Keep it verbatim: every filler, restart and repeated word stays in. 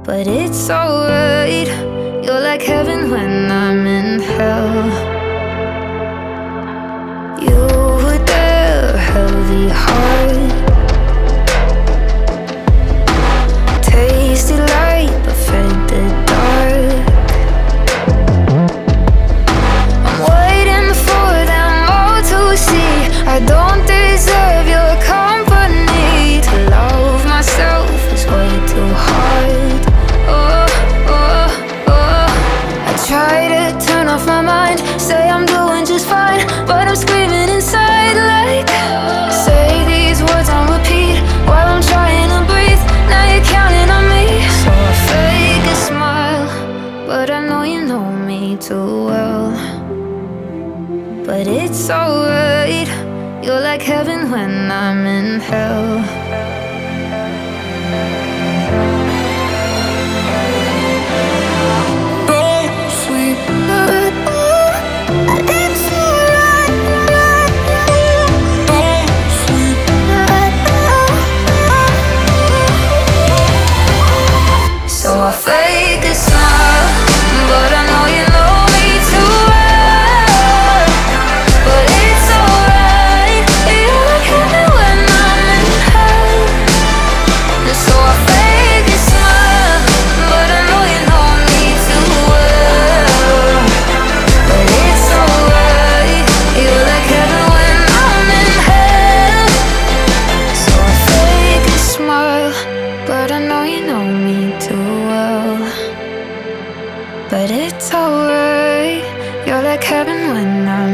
but it's alright. You're like heaven when I'm in hell. You were there, heavy heart, tasted light but fed the dark. I'm waiting for them all to see I don't deserve your company. To love myself is way too hard. Oh, oh, oh. I try to turn off my mind, say I'm doing just fine, but I'm screaming inside like, say these words on repeat while I'm trying to breathe. Now you're counting on me, so I fake a smile, but I know you know me too well. But it's alright. You're like heaven when I'm in hell. Don't sleep. It's alright. Don't sleep. So I fake a smile, but I know you know me too well. But it's alright. You're like heaven when I'm in hell. And so I fake a smile, but I know you know me too well. But it's alright. You're like heaven when I'm in hell. So I fake a smile, but I know you know me too well. But it's alright. You're like heaven when I'm